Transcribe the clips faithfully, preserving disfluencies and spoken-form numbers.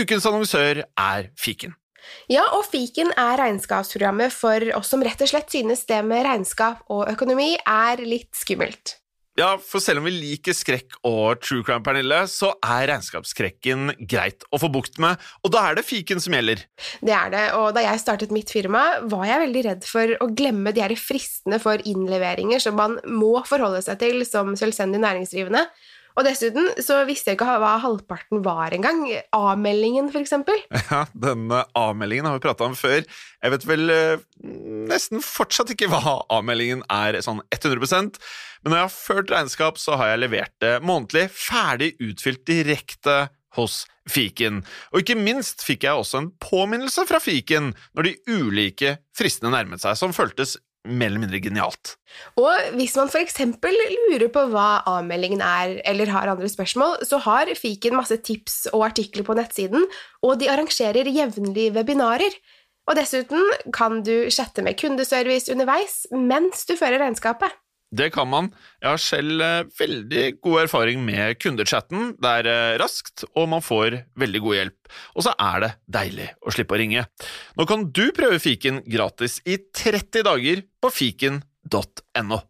ukens annonsør er Fiken. Ja, og Fiken er regnskapsprogrammet for oss som rett og slett synes det med regnskap og økonomi er litt skummelt. Ja, for selv om vi liker skrekk og true crime, Pernille, så er regnskapsskrekken greit å få bukt med, og da er det Fiken som gjelder. Det er det, og da jeg startet mitt firma, var jeg veldig redd for å glemme de her fristene for innleveringer som man må forholde seg til som selvstendig næringsdrivende. Og dessuten så visste jeg ikke hva halvparten var en gang. A-meldingen, for eksempel. Ja, denne A-meldingen har vi pratet om før. Jeg vet vel eh, nesten fortsatt ikke hva A-meldingen er sånn hundre prosent, men når jeg har ført regnskap, så har jeg levert det månedlig, ferdig utfylt direkte hos Fiken. Og ikke minst fikk jeg også en påminnelse fra Fiken når de ulike fristene nærmet seg, som føltes mer eller mindre genialt. Og hvis man for eksempel lurer på hva A-meldingen er, eller har andre spørsmål, så har Fiken masse tips og artikler på nettsiden, og de arrangerer jevnlige webinarer. Og dessuten kan du chatte med kundeservice underveis mens du fører regnskapet. Det kan man. Jeg har selv eh, veldig god erfaring med kundechatten. Det er eh, raskt, og man får veldig god hjelp. Og så er det deilig å slippe å ringe. Nå kan du prøve Fiken gratis i tretti dager på fiken punktum no.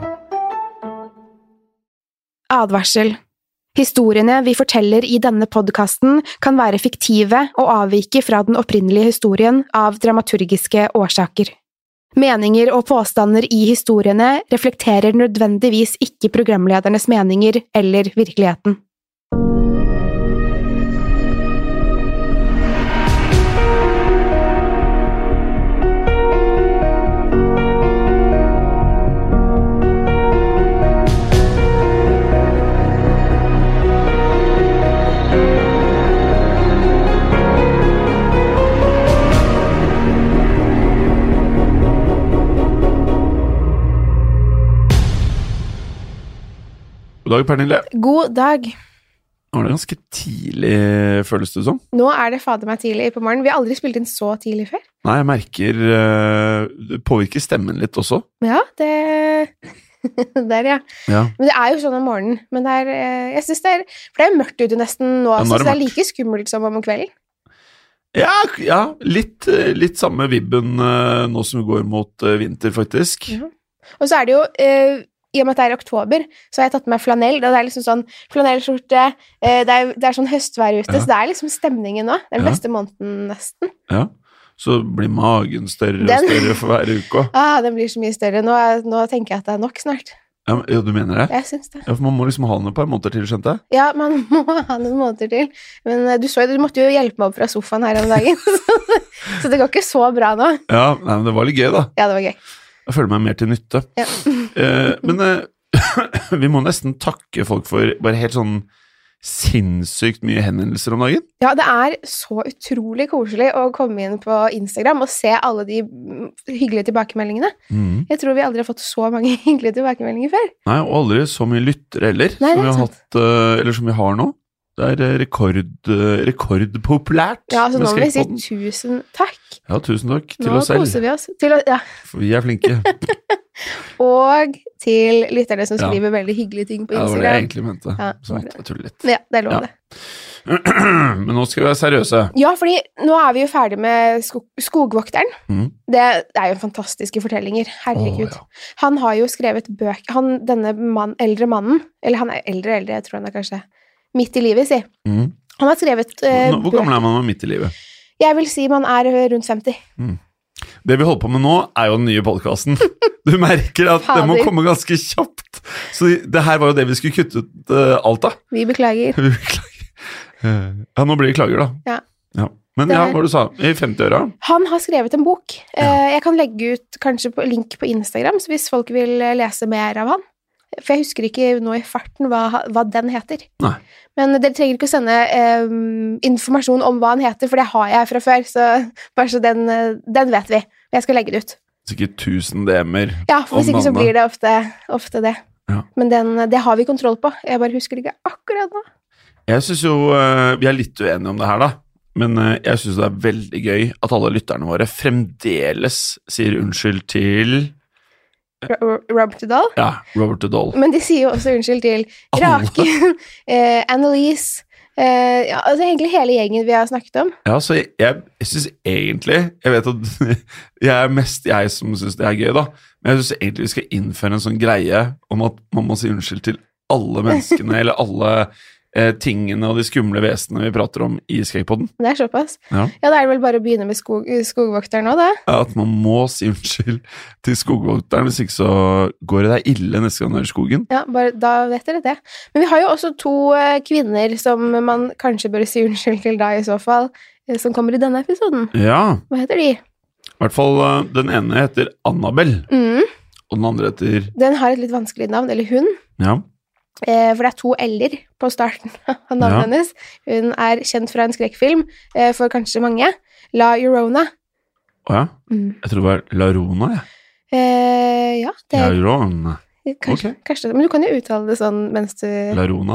Advarsel. Historiene vi forteller i denne podcasten kan være fiktive og avvike fra den opprinnelige historien av dramaturgiske årsaker. Meninger og påstander i historiene reflekterer nødvendigvis ikke programledernes meninger eller virkeligheten. God dag, Pernille. God dag. Nå er det ganske tidlig, føles det som. Nå er det fader meg tidlig på morgenen. Vi har aldri spilt inn så tidlig før. Nei, jeg merker uh, det påvirker stemmen litt også. Ja, det... Der, ja. Ja. Men det er jo sånn om morgenen. Men det er, jeg synes det er... For det er mørkt ute nesten nå, ja, nå så det det er like skummelt som om kvelden. Ja, ja litt, litt samme vibben uh, nå som vi går mot uh, vinter, faktisk. Ja. Og så er det jo... Uh, I og med at det er oktober, så har jeg tatt med flanell, og det er liksom sånn flanellskjorte, det er, det er sånn høstvær ute, ja. Så det er liksom stemningen nå. Det er den ja. beste måneden nesten. Ja, så blir magen større den, og større for hver uke. Ah, den blir så mye større. Nå, nå tenker jeg at det er nok snart. Ja, men, ja, du mener det? Jeg synes det. Ja, for man må liksom ha den et par måneder til, skjønte jeg? Ja, man må ha noen måneder til. Men du så jo, du måtte jo hjelpe meg opp fra sofaen her om dagen, så det går ikke så bra nå. Ja, nei, men det var litt gøy da. Ja, det var gøy. Jeg føler meg mer til nytte. Ja. eh, men eh, vi må nesten takke folk for bare helt sånn sinnssykt mye henvendelser om dagen. Ja, det er så utrolig koselig å komme inn på Instagram og se alle de hyggelige tilbakemeldingene. Mm. Jeg tror vi aldri har fått så mange hyggelige tilbakemeldinger før. Nei, og aldri så mye lyttere heller, Nei, som vi har sant. hatt, eller som vi har nå. Det er rekord, rekordpopulært. Ja, så nå må vi si tusen takk. Ja, tusen takk til nå oss selv. Nå koser vi oss. Til å, ja. For vi er flinke. Og til lytterne som skriver ja. veldig hyggelige ting på Instagram. Ja, det var det jeg egentlig mente. Ja, så måtte jeg tulle litt. Ja, det er lov ja. det. Men nå skal vi være seriøse. Ja, fordi nå er vi jo ferdig med skog skogvokteren. Mm. Det, det er jo fantastiske fortellinger. Herregud. Oh, ja. Han har jo skrevet bøk. Han, denne mann, eldre mannen, eller han er eldre, eldre, jeg tror han er kanskje midt i livet, si. Mm. Han har skrevet uh, Hvor, hvor gammel er man midt i livet? Jeg vil si man er rundt femti. Mm. Det vi holder på med nå er jo den nye podcasten. Du merker at det må komme ganske kjapt. Så det her var jo det vi skulle kutte ut uh, alt av. Vi beklager. Vi beklager. Uh, ja, nå blir det klager da. Ja. Ja. Men ja, hva du sa, i femti-åra? Han har skrevet en bok. Ja. Uh, jeg kan legge ut kanskje på, link på Instagram, så hvis folk vil lese mer av han. For jeg husker ikke nå i farten hva, hva den heter. Nei. Men dere trenger ikke å sende um, informasjon om hva han heter, for det har jeg fra før, så bare så den, den vet vi. Jeg skal legge det ut. Sikkert tusen D M-er. Ja, for hvis ikke så blir det ofte, ofte det. Ja. Men den, det har vi kontroll på. Jeg bare husker det ikke akkurat nå. Jeg synes jo, uh, vi er litt uenige om det her da, men uh, jeg synes det er veldig gøy at alle lytterne våre fremdeles sier unnskyld til... Robert Dahl? Ja, Robert Dahl. Men de sier jo også unnskyld til Rake, eh, Annalise, Eh, ja, altså egentlig hele gjengen vi har snakket om. Ja, så jeg, jeg, jeg synes egentlig, jeg vet at jeg er mest jeg som synes det er gøy da, men jeg synes egentlig vi skal innføre en sånn greie om at man må si unnskyld til alle menneskene, eller alle eh, tingene og de skumle vesenene vi prater om i Skrekkpodden. Det er såpass. Ja. Ja, da er det vel bare å begynne med skog, skogvokteren nå da. Ja, at man må si unnskyld til skogvokteren, hvis ikke så går det deg ille neste gang du er i skogen. Ja, bare, da vet dere det. Men vi har jo også to eh, kvinner som man kanskje bør si unnskyld til da i så fall, eh, som kommer i denne episoden. Ja, Hva heter de? i hvert fall eh, den ene heter Annabelle, Mm. og den andre heter... Den har et litt vanskelig navn, eller hun. Ja, Eh, for det er to L-er på starten av navnet Ja. hennes. Hun er kjent fra en skrekkfilm, eh, for kanskje mange. La Llorona. Åja, Mm. jeg tror det var Larona, ja. Eh, ja, det er Larona. kanskje, ok. kanskje. Men du kan jo uttale det sånn mens du Larona.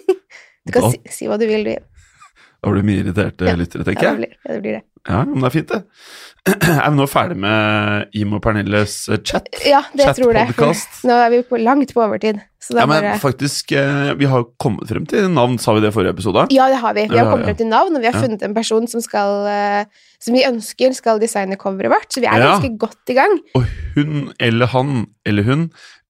Du kan Da- si, si hva du vil. Du. Da blir det mye irriterte Ja. lyttere, Ja, tenker det jeg. blir, ja, det blir det. Ja, men det er fint det. Er vi nå ferdig med Jim og Pernilles eh, chat? Ja, det tror jeg. for Chat-podcast. Nå er vi på, langt på overtid. Så det Ja, er men bare... faktisk, eh, vi har jo kommet frem til navn, sa vi det i forrige episode? Ja, det har vi. Vi har Ja, kommet ja. frem til navn, og vi har Ja. funnet en person som skal eh, som vi ønsker skal designe coveret vårt, så vi er Ja. ganske godt i gang. Og hun, eller han, eller hun,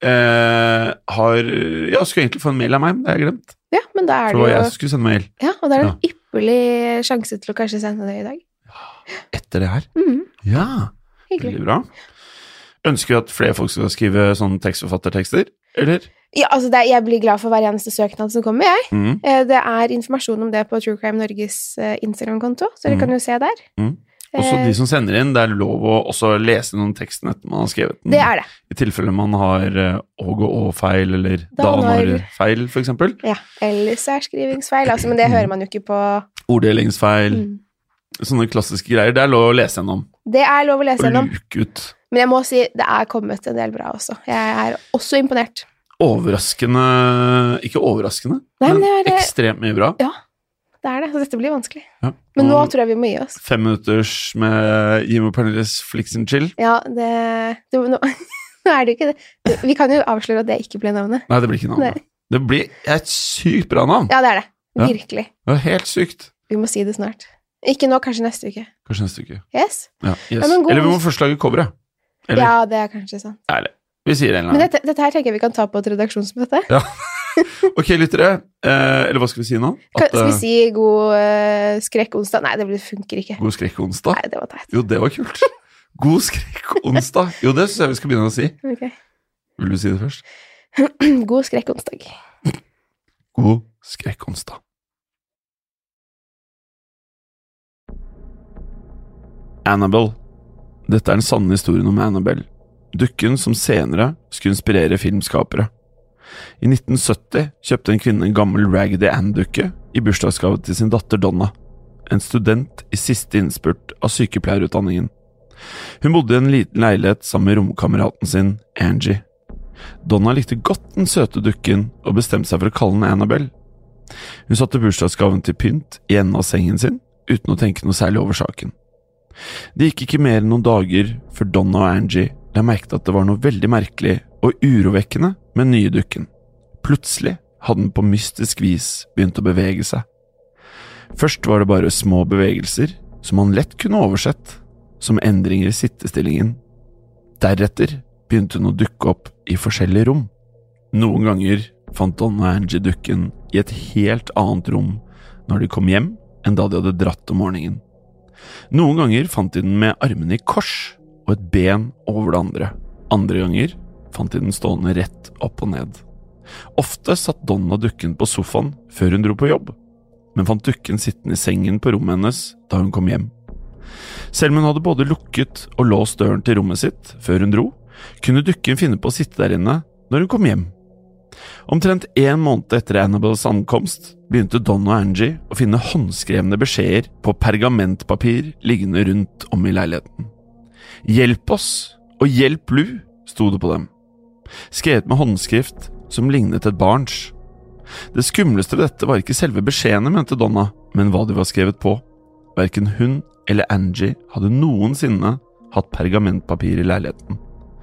eh, har Ja, skulle egentlig få en mail av meg, men det har jeg glemt. Ja, men da er For det det var jo jeg som skulle sende mail. Ja, og da er det en ypperlig sjanse til å kanskje sende det i dag. Etter det her. Mhm, Ja, hyggelig. veldig bra. Ønsker vi at flere folk skal skrive sånne tekstforfattertekster, eller? Ja, altså det, er- jeg blir glad for hver eneste søknad som kommer, jeg. Mm. Eh, Det er informasjon om det på True Crime Norges eh, Instagram-konto, så dere Mhm. kan jo se der. Mm. Også Eh, de som sender inn, det er lov å også lese noen teksten etter man har skrevet den. Det er det. I tilfelle man har eh, åg og å-feil, eller Da når- da-når-feil, for eksempel. Ja, eller særskrivingsfeil, altså, men det hører man jo ikke på. Orddelingsfeil, Mm. sånne klassiske greier. Det er lov å lese gjennom, Det er lov å lese og gjennom, luke ut. men jeg må si det er kommet en del bra også. Jeg er også imponert. Overraskende, ikke overraskende, Nei, men men det er- ekstremt mye bra. Det er det, så dette blir vanskelig. Ja. Men nå Og tror jeg vi må gi oss. Fem minutters med Jim og Pernilles Flix and Chill. Ja, det, det nå, nå er det jo ikke det. Vi kan jo avsløre at det ikke ble navnet. Nei, det blir ikke navnet. Nei. Det blir et sykt bra navn. Ja, det er det. Ja. Virkelig. Det er helt sykt. Vi må si det snart. Ikke nå, kanskje neste uke. Kanskje neste uke. Yes? Ja, yes. Ja, men god- Eller vi må først lage coveret. Eller, Ja, det er kanskje sant. ærlig. Vi sier en eller Men annen. dette, dette her tenker jeg vi kan ta på et redaksjonsmøte. Ok, lyttere. Eh, eller hva skal vi si nå? Kan, At, skal vi eh, si god uh, skrekkonsdag? Nei, det blir- funker ikke. God skrekkonsdag? Nei, det var teit. Jo, det var kult. God skrekkonsdag. Jo, det synes jeg vi skal begynne å si. Ok. Vil du si det først? God skrekkonsdag. God skrekkonsdag. Annabelle. Dette er den sanne historien om Annabelle, dukken som senere skulle inspirere filmskapere. I nitten sytti kjøpte en kvinne en gammel Raggedy Ann-dukke i bursdagsgave til sin datter Donna, en student i siste innspurt av sykepleierutdanningen. Hun bodde i en liten leilighet sammen med romkameraten sin, Angie. Donna likte godt den søte dukken og bestemte seg for å kalle den Annabelle. Hun satte bursdagsgaven til pynt i enden av sengen sin, uten å tenke noe særlig over saken. Det gikk ikke mer enn noen dager før Donna og Angie la merke til at det var noe veldig merkelig og urovekkende med den nye dukken. Plutselig hadde den på mystisk vis begynt å bevege seg. Først var det bare små bevegelser som man lett kunne oversett som endringer i sittestillingen. Deretter begynte hun å dukke opp i forskjellige rom. Noen ganger fant Donna og Angie dukken i et helt annet rom når de kom hjem enn da de hadde dratt om morgenen. Noen ganger fant de den med armene i kors og et ben over det andre. Andre ganger fant de den stående rett opp og ned. Ofte satt Donna dukken på sofaen før hun dro på jobb, men fant dukken sittende i sengen på rommet hennes da hun kom hjem. Selv om hun hadde både lukket og låst døren til rommet sitt før hun dro, kunne dukken finne på å sitte der inne når hun kom hjem. Omtrent en måned etter Annabelles ankomst begynte Don og Angie å finne håndskrevne beskjeder på pergamentpapir liggende rundt om i leiligheten. «Hjelp oss, og hjelp Lou», sto det på dem. Skrevet med håndskrift som lignet et barns. Det skumleste ved dette var ikke selve beskjedene, mente Donna, men hva de var skrevet på. Hverken hun eller Angie hadde noensinne hatt pergamentpapir i leiligheten.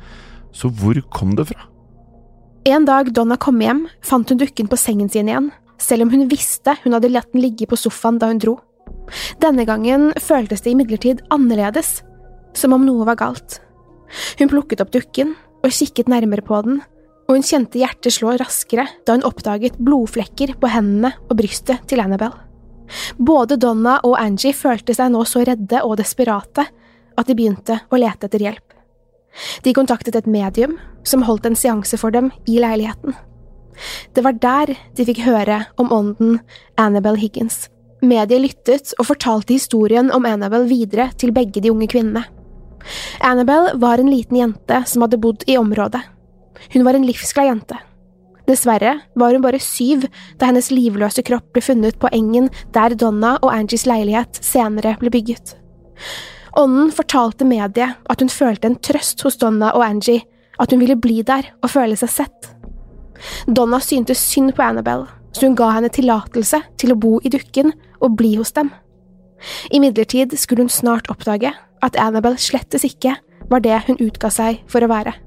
Så hvor kom det fra? En dag Donna kom hjem, fant hun dukken på sengen sin igjen, selv om hun visste hun hadde latt den ligge på sofaen da hun dro. Denne gangen føltes det imidlertid annerledes, som om noe var galt. Hun plukket opp dukken og kikket nærmere på den, og hun kjente hjertet slå raskere da hun oppdaget blodflekker på hendene og brystet til Annabelle. Både Donna og Angie følte seg nå så redde og desperate at de begynte å lete etter hjelp. De kontaktet et medium som holdt en seanse for dem i leiligheten. Det var der de fikk høre om ånden Annabelle Higgins. Mediet lyttet og fortalte historien om Annabelle videre til begge de unge kvinnene. Annabelle var en liten jente som hadde bodd i området. Hun var en livsglad jente. Dessverre var hun bare syv da hennes livløse kropp ble funnet på engen der Donna og Angies leilighet senere ble bygget. Ånden fortalte mediet at hun følte en trøst hos Donna og Angie, at hun ville bli der og føle seg sett. Donna syntes synd på Annabelle, så hun ga henne tillatelse til å bo i dukken og bli hos dem. Imidlertid skulle hun snart oppdage at Annabelle slettes ikke var det hun utga seg for å være.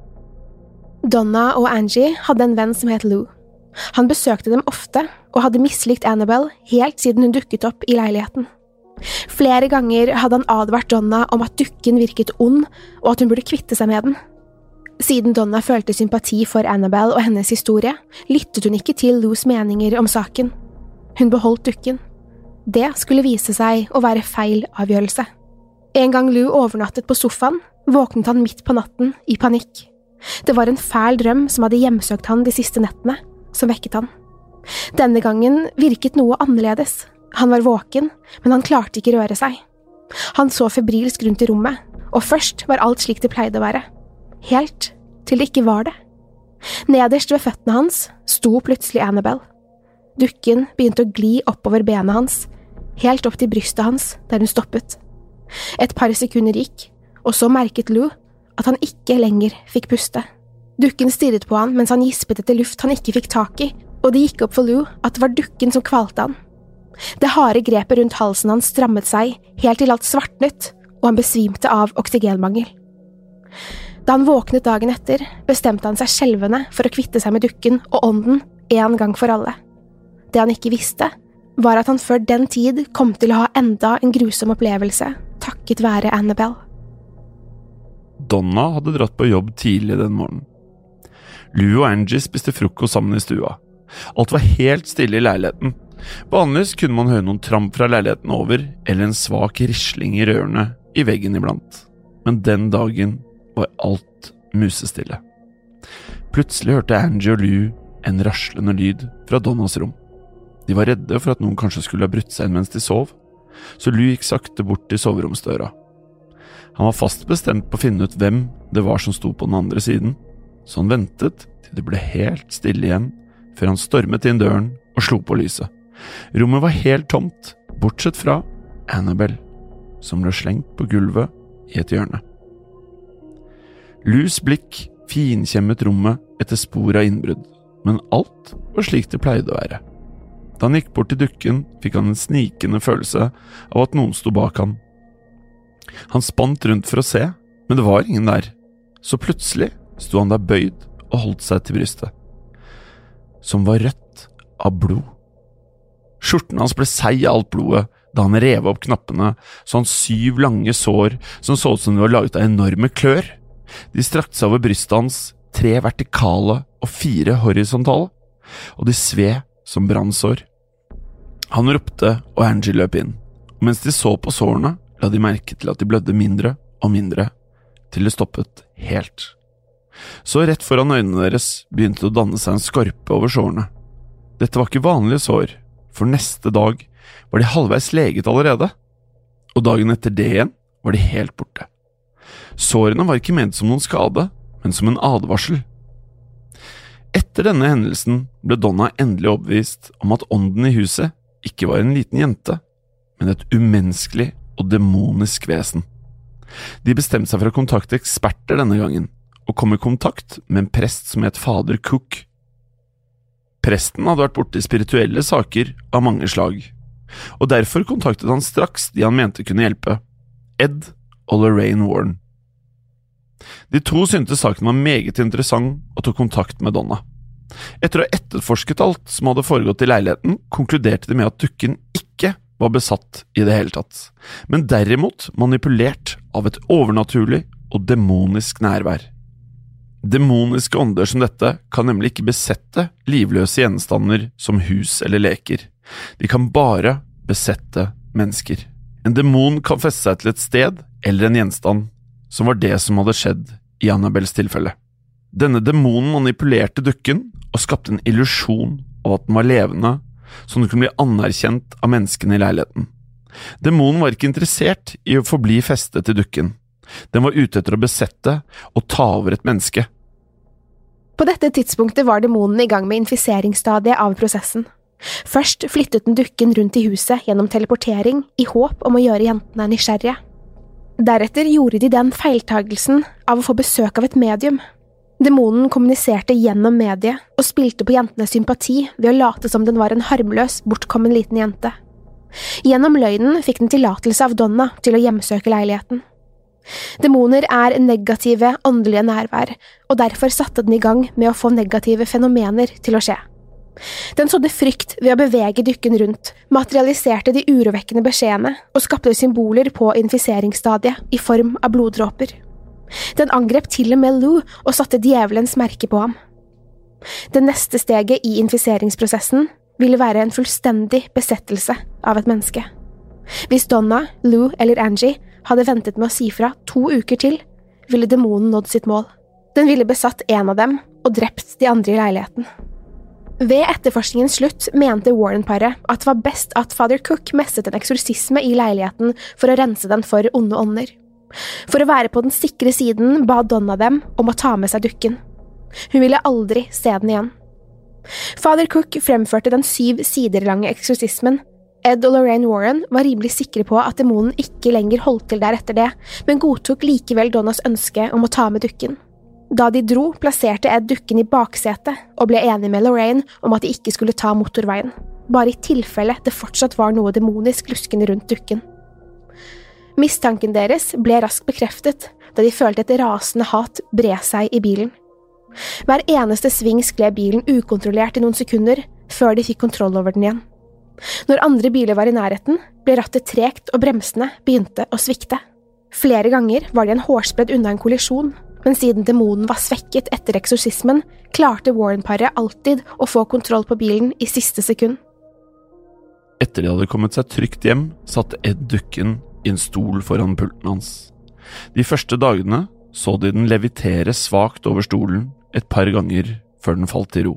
Donna og Angie hadde en venn som het Lou. Han besøkte dem ofte og hadde mislikt Annabelle helt siden hun dukket opp i leiligheten. Flere ganger hadde han advart Donna om at dukken virket ond og at hun burde kvitte seg med den. Siden Donna følte sympati for Annabelle og hennes historie, lyttet hun ikke til Lous meninger om saken. Hun beholdt dukken. Det skulle vise seg å være feil avgjørelse. En gang Lou overnattet på sofaen, våknet han midt på natten i panikk. Det var en fæl drøm som hadde hjemsøkt han de siste nettene, som vekket han. Denne gangen virket noe annerledes. Han var våken, men han klarte ikke røre seg. Han så febrilsk rundt i rommet, og først var alt slik det pleide å være. Helt til det ikke var det. Nederst ved føttene hans sto plutselig Annabelle. Dukken begynte å gli oppover benet hans, helt opp til brystet hans der hun stoppet. Et par sekunder gikk, og så merket Lou at han ikke lenger fikk puste. Dukken stirret på han mens han gispet etter luft han ikke fikk tak i, og det gikk opp for Lou at det var dukken som kvalte han. Det harde grepet rundt halsen hans strammet seg helt til alt svartnet, og han besvimte av oksygenmangel. Da han våknet dagen etter, bestemte han seg skjelvende for å kvitte seg med dukken og ånden en gang for alle. Det han ikke visste, var at han før den tid kom til å ha enda en grusom opplevelse, takket være Annabelle. Donna hadde dratt på jobb tidlig den morgenen. Lou og Angie spiste frokost sammen i stua. Alt var helt stille i leiligheten. Vanligvis kunne man høre noen tramp fra leiligheten over, eller en svak risling i rørene i veggen iblant. Men den dagen var alt musestille. Plutselig hørte Angie og Lou en raslende lyd fra Donnas rom. De var redde for at noen kanskje skulle ha brutt seg inn mens de sov, så Lou gikk sakte bort til soveromsdøra. Han var fast bestemt på å finne ut hvem det var som sto på den andre siden, så han ventet til det ble helt stille igjen, før han stormet inn døren og slo på lyset. Rommet var helt tomt, bortsett fra Annabelle, som ble slengt på gulvet i et hjørne. Lous blikk finkjemmet rommet etter spor av innbrudd, men alt var slik det pleide å være. Da han gikk bort til dukken, fikk han en snikende følelse av at noen sto bak han. Han spant rundt for å se, men det var ingen der, så plutselig sto han der bøyd og holdt seg til brystet, som var rødt av blod. Skjorten hans ble seig av alt blodet da han rev opp knappene, så han syv lange sår som så ut som de var laget av enorme klør. De strakte seg over brystet hans, tre vertikale og fire horisontale, og de sved som brannsår. Han ropte, og Angie løp inn, og mens de så på sårene, la de merke til at de blødde mindre og mindre, til det stoppet helt. Så rett foran øynene deres begynte det å danne seg en skorpe over sårene. Dette var ikke vanlige sår, for neste dag var de halvveis leget allerede, og dagen etter det igjen var de helt borte. Sårene var ikke ment som noen skade, men som en advarsel. Etter denne hendelsen ble Donna endelig overbevist om at ånden i huset ikke var en liten jente, men et umenneskelig og demonisk vesen. De bestemte seg for å kontakte eksperter denne gangen, og kom i kontakt med en prest som het fader Cook. Presten hadde vært borte i spirituelle saker av mange slag, og derfor kontaktet han straks de han mente kunne hjelpe, Ed og Lorraine Warren. De to syntes saken var meget interessant og tok kontakt med Donna. Etter å ha etterforsket alt som hadde foregått i leiligheten, konkluderte de med at dukken ikke var besatt i det hele tatt, men derimot manipulert av et overnaturlig og demonisk nærvær. Demoniske ånder som dette kan nemlig ikke besette livløse gjenstander som hus eller leker. De kan bare besette mennesker. En demon kan feste seg til et sted eller en gjenstand, som var det som hadde skjedd i Annabelles tilfelle. Denne demonen manipulerte dukken og skapte en illusjon av at den var levende, så den kunne bli anerkjent av menneskene i leiligheten. Demonen var ikke interessert i å forbli festet til dukken. Den var ute etter å besette og ta over et menneske. På dette tidspunktet var demonen i gang med infiseringsstadiet av prosessen. Først flyttet den dukken rundt i huset gjennom teleportering i håp om å gjøre jentene nysgjerrige. Deretter gjorde de den feiltagelsen av å få besøk av et medium. Demonen kommuniserte gjennom mediet og spilte på jentenes sympati ved å late som den var en harmløs, bortkommen liten jente. Gjennom løgnen fikk den tillatelse av Donna til å hjemsøke leiligheten. Demoner er negative, åndelige nærvær, og derfor satte den i gang med å få negative fenomener til å skje. Den sådde frykt ved å bevege dukken rundt, materialiserte de urovekkende beskjedene og skapte symboler på infiseringsstadiet i form av bloddråper. Den angrep til og med Lou og satte djevelens merke på ham. Det neste steget i infiseringsprosessen ville være en fullstendig besettelse av et menneske. Hvis Donna, Lou eller Angie hadde ventet med å si fra to uker til, ville demonen nådd sitt mål. Den ville besatt en av dem og drept de andre i leiligheten. Ved etterforskningens slutt mente Warren-paret at det var best at Father Cook mestet en eksorsisme i leiligheten for å rense den for onde ånder. For å være på den sikre siden ba Donna dem om å ta med seg dukken. Hun ville aldri se den igjen. Father Cook fremførte den syv sider lange eksorsismen. Ed og Lorraine Warren var rimelig sikre på at demonen ikke lenger holdt til der etter det, men godtok likevel Donnas ønske om å ta med dukken. Da de dro, plasserte Ed dukken i baksetet og ble enig med Lorraine om at de ikke skulle ta motorveien, bare i tilfelle det fortsatt var noe demonisk luskende rundt dukken. Mistanken deres ble raskt bekreftet da de følte et rasende hat bre seg i bilen. Hver eneste sving skled bilen ukontrollert i noen sekunder før de fikk kontroll over den igjen. Når andre biler var i nærheten, ble rattet tregt og bremsene begynte å svikte. Flere ganger var de en hårsbredd unna en kollisjon, men siden demonen var svekket etter eksorsismen, klarte Warren-paret alltid å få kontroll på bilen i siste sekund. Etter de hadde kommet seg trygt hjem, satte Ed dukken i en stol foran pulten hans. De første dagene så de den levitere svakt over stolen et par ganger før den falt til ro.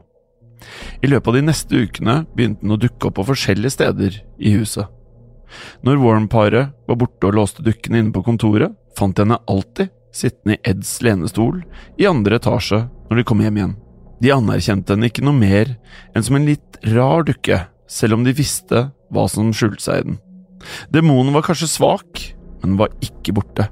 I løpet av de neste ukene begynte den å dukke opp på forskjellige steder i huset. Når Warren-paret var borte og låste dukken inne på kontoret, fant de henne alltid sittende i Eds lenestol i andre etasje når de kom hjem igjen. De anerkjente henne ikke noe mer enn som en litt rar dukke, selv om de visste hva som skjulte seg i den. Demonen var kanskje svak, men var ikke borte.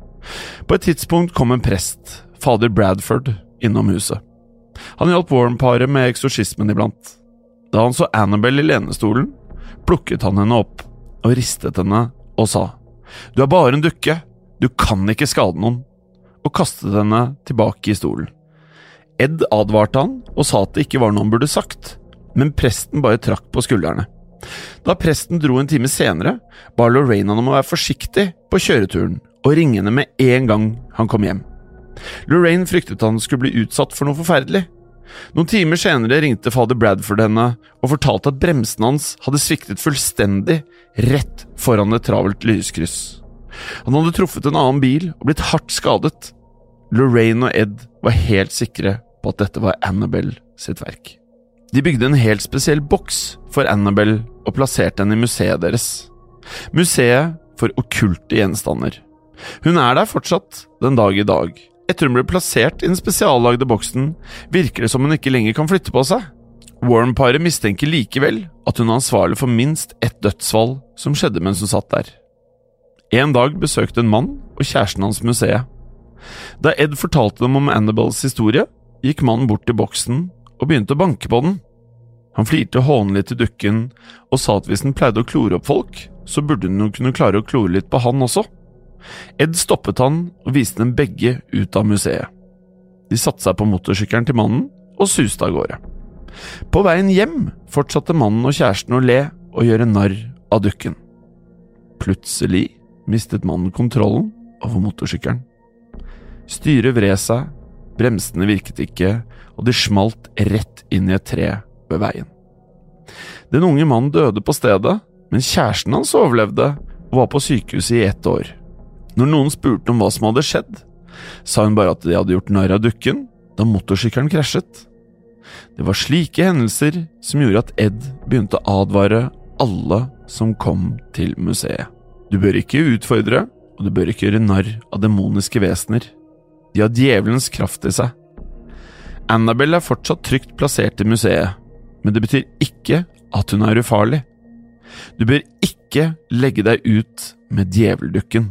På et tidspunkt kom en prest, fader Bradford, innom huset. Han hjalp Warren-paret med eksorsismen iblant. Da han så Annabelle i lenestolen, plukket han henne opp og ristet henne og sa: «Du er bare en dukke, du kan ikke skade noen», og kastet henne tilbake i stolen. Ed advarte han og sa at det ikke var noe han burde sagt, men presten bare trakk på skuldrene. Da presten dro en time senere, ba Lorraine han om å være forsiktig på kjøreturen og ringe henne med en gang han kom hjem. Lorraine fryktet han skulle bli utsatt for noe forferdelig. Noen timer senere ringte fader Bradford henne og fortalte at bremsen hans hadde sviktet fullstendig rett foran et travelt lyskryss. Han hadde truffet en annen bil og blitt hardt skadet. Lorraine og Ed var helt sikre på at dette var Annabelle sitt verk. De bygde en helt spesiell boks for Annabelle og plasserte henne i museet deres. Museet for okkulte gjenstander. Hun er der fortsatt den dag i dag. Etter hun ble plassert i den spesiallagde boksen, virker det som hun ikke lenger kan flytte på seg. Warren-paret mistenker likevel at hun er ansvarlig for minst ett dødsfall som skjedde mens hun satt der. En dag besøkte en mann og kjæresten hans museet. Da Ed fortalte dem om Annabelles historie, gikk mannen bort til boksen og begynte å banke på den. Han flirte hånlig til dukken og sa at hvis den pleide å klore opp folk, så burde den jo kunne klare å klore litt på han også. Ed stoppet han og viste dem begge ut av museet. De satte seg på motorsykkelen til mannen og suste av gårde. På veien hjem fortsatte mannen og kjæresten å le og gjøre narr av dukken. Plutselig mistet mannen kontrollen over motorsykkelen. Styret vred seg, bremsene virket ikke, og de smalt rett inn i et tre ved veien. Den unge mannen døde på stedet, men kjæresten hans overlevde og var på sykehuset i ett år. Når noen spurte om hva som hadde skjedd, sa hun bare at de hadde gjort narr av dukken da motorsykkelen krasjet. Det var slike hendelser som gjorde at Ed begynte å advare alle som kom til museet. Du bør ikke utfordre, og du bør ikke gjøre narr av demoniske vesener. De har djevelens kraft i seg. Annabelle er fortsatt trygt plassert i museet, men det betyr ikke at hun er ufarlig. Du bør ikke legge deg ut med djeveldukken.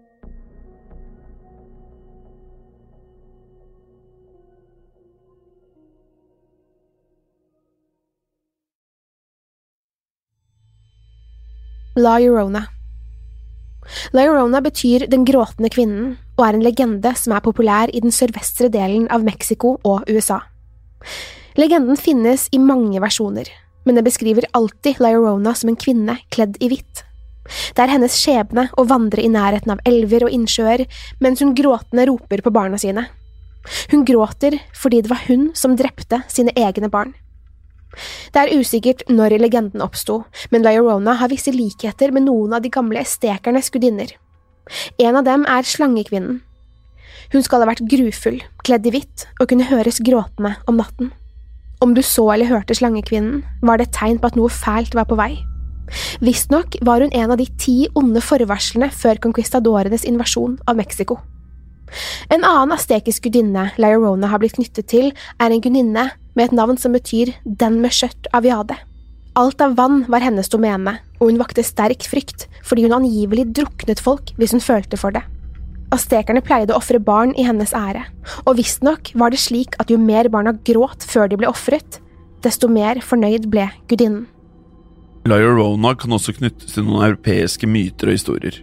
La Llorona. La Llorona betyr den gråtende kvinnen og er en legende som er populær i den sørvestre delen av Mexico og U S A. Legenden finnes i mange versjoner, men det beskriver alltid La Llorona som en kvinne kledd i hvitt. Det er hennes skjebne å vandre i nærheten av elver og innsjøer mens hun gråtende roper på barna sine. Hun gråter fordi det var hun som drepte sine egne barn. Det er usikkert når legenden oppsto, men La Llorona har visse likheter med noen av de gamle estekernes gudinner. En av dem er slangekvinnen. Hun skal ha vært grufull, kledd i hvitt, og kunne høres gråtende om natten. Om du så eller hørte slangekvinnen, var det et tegn på at noe fælt var på vei. Visstnok var hun en av de ti onde forvarslene før conquistadorenes invasjon av Mexico. En annen aztekisk gudinne La Llorona har blitt knyttet til, er en gudinne med et navn som betyr «den med skjørt av jade». Alt av vann var hennes domene, og hun vakte sterk frykt fordi hun angivelig druknet folk hvis hun følte for det. Aztekerne pleide å offre barn i hennes ære, og visstnok var det slik at jo mer barna gråt før de ble offret, desto mer fornøyd ble gudinnen. La Llorona kan også knyttes til noen europeiske myter og historier.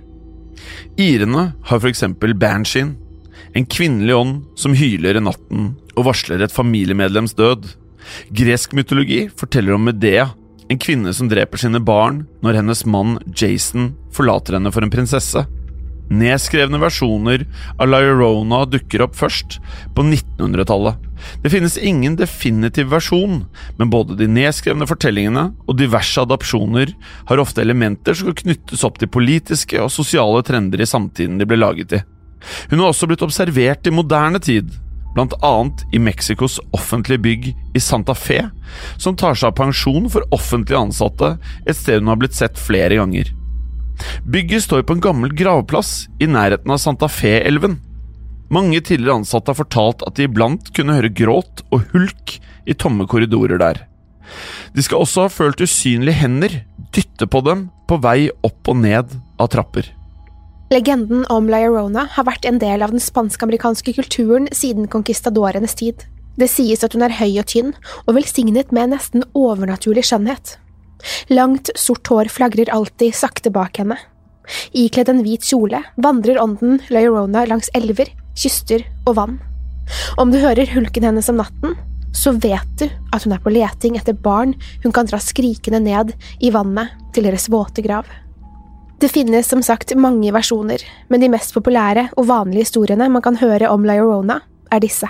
Irene har for eksempel Bansheen, en kvinnelig ånd som hyler i natten og varsler et familiemedlems død. Gresk mytologi forteller om Medea, en kvinne som dreper sine barn når hennes mann Jason forlater henne for en prinsesse. Nedskrevne versjoner av La Llorona dukker opp først på nittenhundretallet. Det finnes ingen definitiv versjon, men både de nedskrevne fortellingene og diverse adapsjoner har ofte elementer som kan knyttes opp til politiske og sosiale trender i samtiden de ble laget i. Hun har også blitt observert i moderne tid, blant annet i Mexikos offentlige bygg i Santa Fe, som tar seg av pensjon for offentlige ansatte, et sted hun har blitt sett flere ganger. Bygget står på en gammel gravplass i nærheten av Santa Fe-elven. Mange tidligere ansatte har fortalt at de iblant kunne høre gråt og hulk i tomme korridorer der. De skal også ha følt usynlige hender dytte på dem på vei opp og ned av trapper. Legenden om La Llorona har vært en del av den spansk-amerikanske kulturen siden conquistadorenes tid. Det sies at hun er høy og tynn, og velsignet med en nesten overnaturlig skjønnhet. Langt, sort hår flagrer alltid sakte bak henne. Ikledd en hvit kjole vandrer ånden La Llorona langs elver, kyster og vann. Om du hører hulken hennes om natten, så vet du at hun er på leting etter barn hun kan dra skrikende ned i vannet til deres våte grav. Det finnes som sagt mange versjoner, men de mest populære og vanlige historiene man kan høre om La Llorona er disse.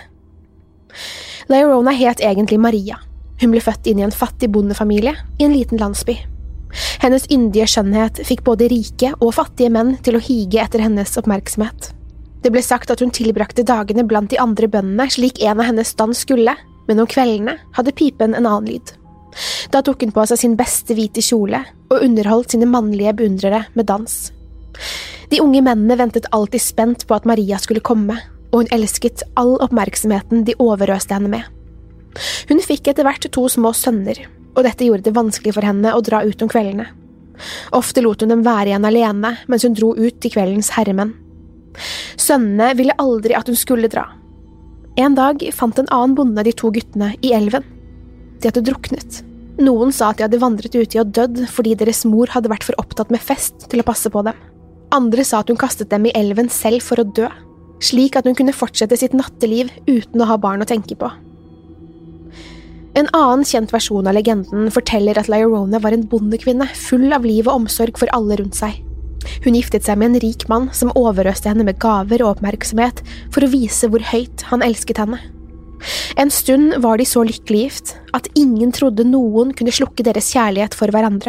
La Llorona het egentlig Maria. Hun ble født inn i en fattig bondefamilie i en liten landsby. Hennes yndige skjønnhet fikk både rike og fattige menn til å hige etter hennes oppmerksomhet. Det ble sagt at hun tilbrakte dagene blant de andre bøndene slik en av hennes stand skulle, men om kveldene hadde pipen en annen lyd. Da tok hun på seg sin beste hvite kjole og underholdt sine mannlige beundrere med dans. De unge mennene ventet alltid spent på at Maria skulle komme, og hun elsket all oppmerksomheten de overøste henne med. Hun fikk etter hvert to små sønner, og dette gjorde det vanskelig for henne å dra ut om kveldene. Ofte lot hun dem være igjen alene mens hun dro ut til kveldens herremenn. Sønnene ville aldri at hun skulle dra. En dag fant en annen bonde de to guttene i elven. De hadde druknet. Noen sa at de hadde vandret uti og dødd fordi deres mor hadde vært for opptatt med fest til å passe på dem. Andre sa at hun kastet dem i elven selv for å dø, slik at hun kunne fortsette sitt natteliv uten å ha barn å tenke på. En annen kjent versjon av legenden forteller at Llorona var en bondekvinne full av liv og omsorg for alle rundt seg. Hun giftet seg med en rik mann som overøste henne med gaver og oppmerksomhet for å vise hvor høyt han elsket henne. En stund var de så lykkelig gift at ingen trodde noen kunne slukke deres kjærlighet for hverandre.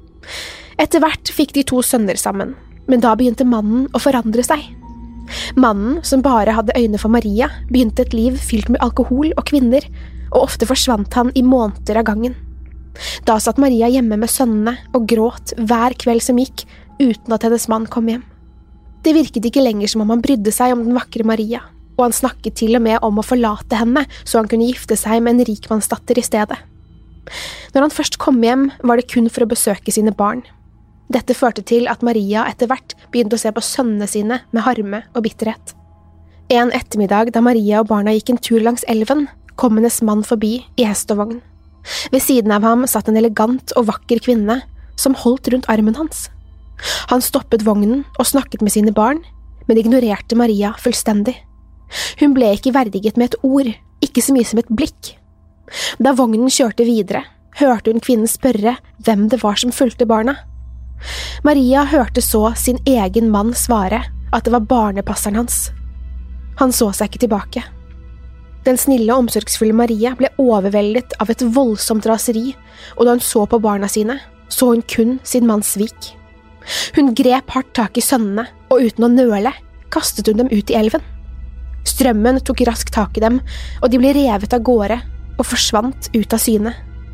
Etter hvert fikk de to sønner sammen, men da begynte mannen å forandre seg. Mannen, som bare hadde øyne for Maria, begynte et liv fylt med alkohol og kvinner, og ofte forsvant han i måneder av gangen. Da satt Maria hjemme med sønnene og gråt hver kveld som gikk, uten at hennes mann kom hjem. Det virket ikke lenger som om han brydde seg om den vakre Maria, og han snakket til og med om å forlate henne så han kunne gifte seg med en rikmannsdatter i stedet. Når han først kom hjem, var det kun for å besøke sine barn. Dette førte til at Maria etter hvert begynte å se på sønnene sine med harme og bitterhet. En ettermiddag da Maria og barna gikk en tur langs elven, kom hennes mann forbi i hest og vogn. Ved siden av ham satt en elegant og vakker kvinne som holdt rundt armen hans. Han stoppet vognen og snakket med sine barn, men ignorerte Maria fullstendig. Hun ble ikke verdiget med et ord, ikke så mye som et blikk. Da vognen kjørte videre, hørte hun kvinnen spørre hvem det var som fulgte barna. Maria hørte så sin egen mann svare at det var barnepasseren hans. Han så seg ikke tilbake. Den snille og omsorgsfulle Maria ble overveldet av et voldsomt raseri, og da hun så på barna sine, så hun kun sin manns svik. Hun grep hardt tak i sønnene, og uten å nøle, kastet hun dem ut i elven. Strømmen tok raskt tak i dem, og de ble revet av gårde og forsvant ut av syne.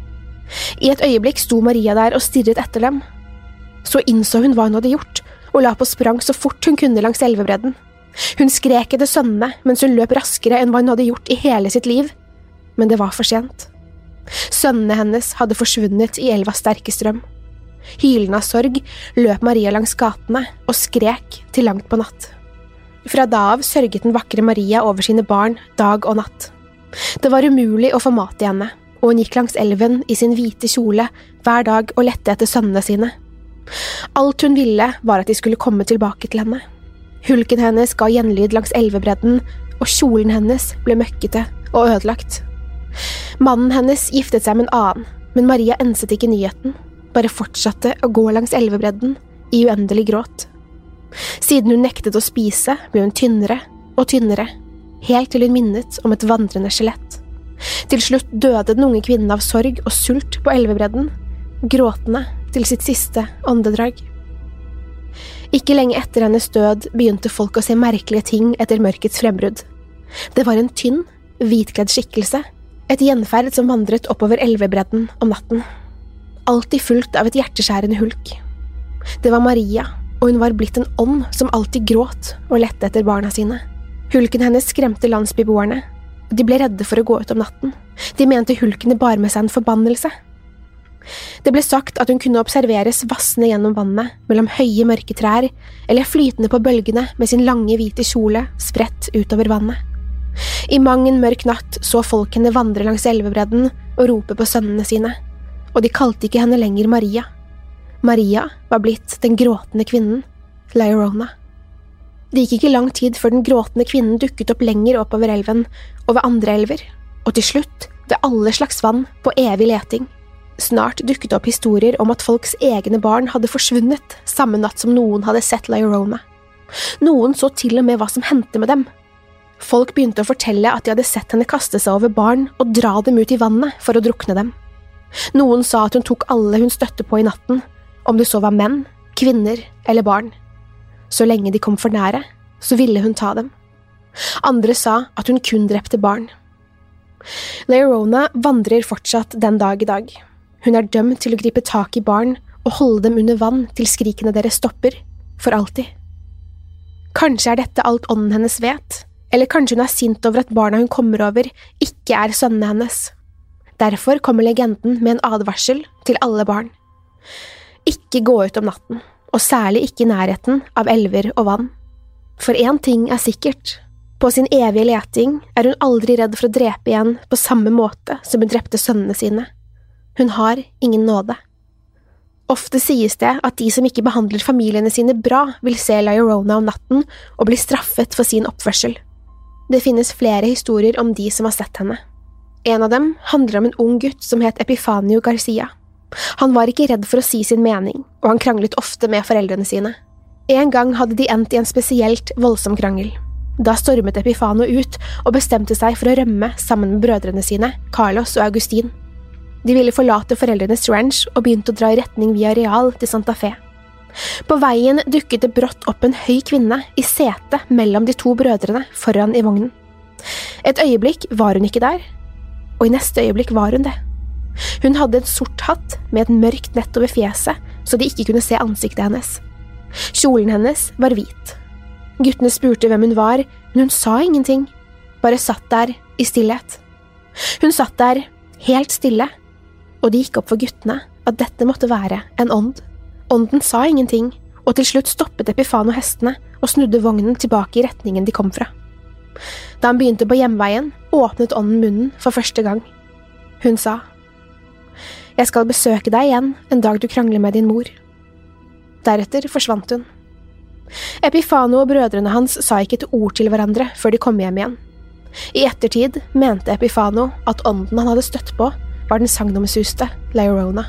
I et øyeblikk sto Maria der og stirret etter dem. Så innså hun hva hun hadde gjort, og la på sprang så fort hun kunne langs elvebredden. Hun skrek etter sønnene mens hun løp raskere enn hva hun hadde gjort i hele sitt liv, men det var for sent. Sønnene hennes hadde forsvunnet i elvas sterke strøm. Hylende av sorg løp Maria langs gatene og skrek til langt på natt. Fra da av sørget den vakre Maria over sine barn dag og natt. Det var umulig å få mat i henne, og hun gikk langs elven i sin hvite kjole hver dag og lette etter sønnene sine. Alt hun ville var at de skulle komme tilbake til henne. Hulken hennes ga gjenlyd langs elvebredden, og kjolen hennes ble møkkete og ødelagt. Mannen hennes giftet seg med en annen, men Maria enset ikke nyheten, bare fortsatte å gå langs elvebredden i uendelig gråt. Siden hun nektet å spise, ble hun tynnere og tynnere, helt til hun minnet om et vandrende skjelett. Til slutt døde den unge kvinnen av sorg og sult på elvebredden, gråtende til sitt siste åndedrag. Ikke lenge etter hennes død begynte folk å se merkelige ting etter mørkets frembrudd. Det var en tynn, hvitkledd skikkelse, et gjenferd som vandret oppover elvebredden om natten. Alltid fulgt av et hjerteskjærende hulk. Det var Maria, og hun var blitt en ånd som alltid gråt og lette etter barna sine. Hulken hennes skremte landsbyboerne, og de ble redde for å gå ut om natten. De mente hulkene bar med seg en forbannelse. Det ble sagt at hun kunne observeres vassende gjennom vannet mellom høye mørke trær, eller flytende på bølgene med sin lange hvite kjole spredt utover vannet. I mang en mørk natt så folk henne vandre langs elvebredden og rope på sønnene sine, og de kalte ikke henne lenger Maria. Maria var blitt den gråtende kvinnen, Llorona. Det gikk ikke lang tid før den gråtende kvinnen dukket opp lenger oppover elven og ved andre elver, og til slutt ved alle slags vann på evig leting. Snart dukket opp historier om at folks egne barn hadde forsvunnet samme natt som noen hadde sett Llorona. Noen så til og med hva som hendte med dem. Folk begynte å fortelle at de hadde sett henne kaste seg over barn og dra dem ut i vannet for å drukne dem. Noen sa at hun tok alle hun støtte på i natten, om det så var menn, kvinner eller barn. Så lenge de kom for nære, så ville hun ta dem. Andre sa at hun kun drepte barn. Llorona vandrer fortsatt den dag i dag. Hun er dømt til å gripe tak i barn og holde dem under vann til skrikene deres stopper, for alltid. Kanskje er dette alt ånden hennes vet, eller kanskje hun er sint over at barna hun kommer over ikke er sønnene hennes. Derfor kommer legenden med en advarsel til alle barn. Ikke gå ut om natten, og særlig ikke i nærheten av elver og vann. For en ting er sikkert. På sin evige leting er hun aldri redd for å drepe igjen på samme måte som hun drepte sønnene sine. Hun har ingen nåde. Ofte sies det at de som ikke behandler familiene sine bra vil se Llorona om natten og bli straffet for sin oppførsel. Det finnes flere historier om de som har sett henne. En av dem handler om en ung gutt som het Epifanio Garcia. Han var ikke redd for å si sin mening, og han kranglet ofte med foreldrene sine. En gang hadde de endt i en spesielt voldsom krangel. Da stormet Epifano ut og bestemte seg for å rømme sammen med brødrene sine, Carlos og Agustin. De ville forlate foreldrenes ranch og begynte å dra i retning via Real til Santa Fe. På veien dukket det brått opp en høy kvinne i setet mellom de to brødrene foran i vognen. Et øyeblikk var hun ikke der, og i neste øyeblikk var hun det. Hun hadde en sort hatt med et mørkt nett over fjeset, så de ikke kunne se ansiktet hennes. Kjolen hennes var hvit. Guttene spurte hvem hun var, men hun sa ingenting, bare satt der i stillhet. Hun satt der helt stille, og det gikk opp for guttene at dette måtte være en ånd. Ånden sa ingenting, og til slutt stoppet Epifano hestene og snudde vognen tilbake i retningen de kom fra. Da han begynte på hjemveien, åpnet ånden munnen for første gang. Hun sa: «Jeg skal besøke deg igjen en dag du krangler med din mor.» Deretter forsvant hun. Epifano og brødrene hans sa ikke et ord til hverandre før de kom hjem igjen. I ettertid mente Epifano at ånden han hadde støtt på var den sagnomsuste La Llorona.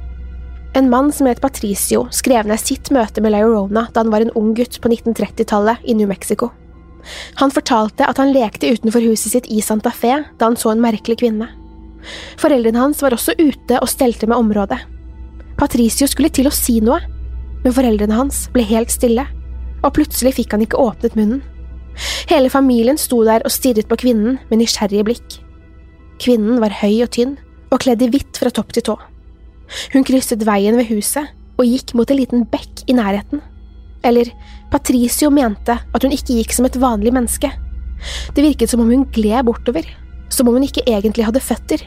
En mann som het Patricio skrev ned sitt møte med La Llorona da han var en ung gutt på nitten-trettitallet i New Mexico. Han fortalte at han lekte utenfor huset sitt i Santa Fe da han så en merkelig kvinne. Foreldrene hans var også ute og stelte med området. Patricio skulle til å si noe, men foreldrene hans ble helt stille, og plutselig fikk han ikke åpnet munnen. Hele familien sto der og stirret på kvinnen med nysgjerrige blikk. Kvinnen var høy og tynn, og kledd i hvitt fra topp til tå. Hun krysset veien ved huset og gikk mot en liten bekk i nærheten. Eller, Patricio mente at hun ikke gikk som et vanlig menneske. Det virket som om hun gled bortover, som om hun ikke egentlig hadde føtter.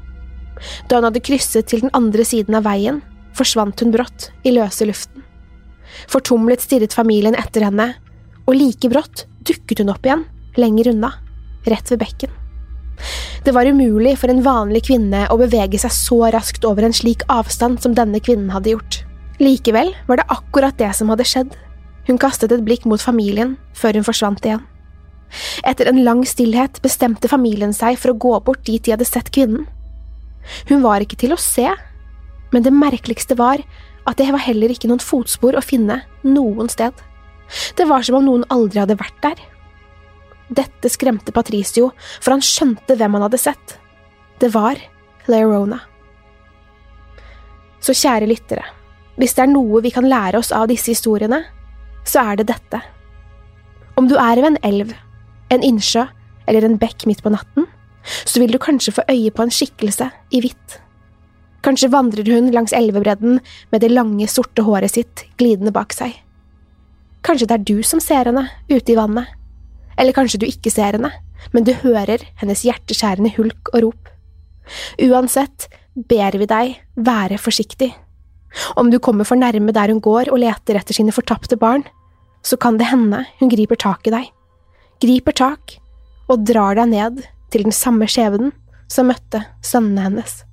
Da hun hadde krysset til den andre siden av veien, forsvant hun brått i løse luften. Fortumlet stirret familien etter henne, og like brått dukket hun opp igjen, lenger unna, rett ved bekken. Det var umulig for en vanlig kvinne å bevege seg så raskt over en slik avstand som denne kvinnen hadde gjort. Likevel var det akkurat det som hadde skjedd. Hun kastet et blikk mot familien før hun forsvant igjen. Etter en lang stillhet bestemte familien seg for å gå bort dit de hadde sett kvinnen. Hun var ikke til å se, men det merkeligste var at det var heller ikke noen fotspor å finne noen sted. Det var som om noen aldri hadde vært der. Dette skremte Patricio, for han skjønte hvem han hadde sett. Det var La Llorona. Så kjære lyttere, hvis det er noe vi kan lære oss av disse historiene, så er det dette. Om du er ved en elv, en innsjø eller en bekk midt på natten, så vil du kanskje få øye på en skikkelse i hvitt. Kanskje vandrer hun langs elvebredden med det lange, sorte håret sitt glidende bak seg. Kanskje det er du som ser henne ute i vannet. Eller kanskje du ikke ser henne, men du hører hennes hjerteskjærende hulk og rop. Uansett ber vi deg være forsiktig. Om du kommer for nærme der hun går og leter etter sine fortapte barn, så kan det hende hun griper tak i deg. Griper tak og drar deg ned til den samme skjebnen som møtte sønnene hennes.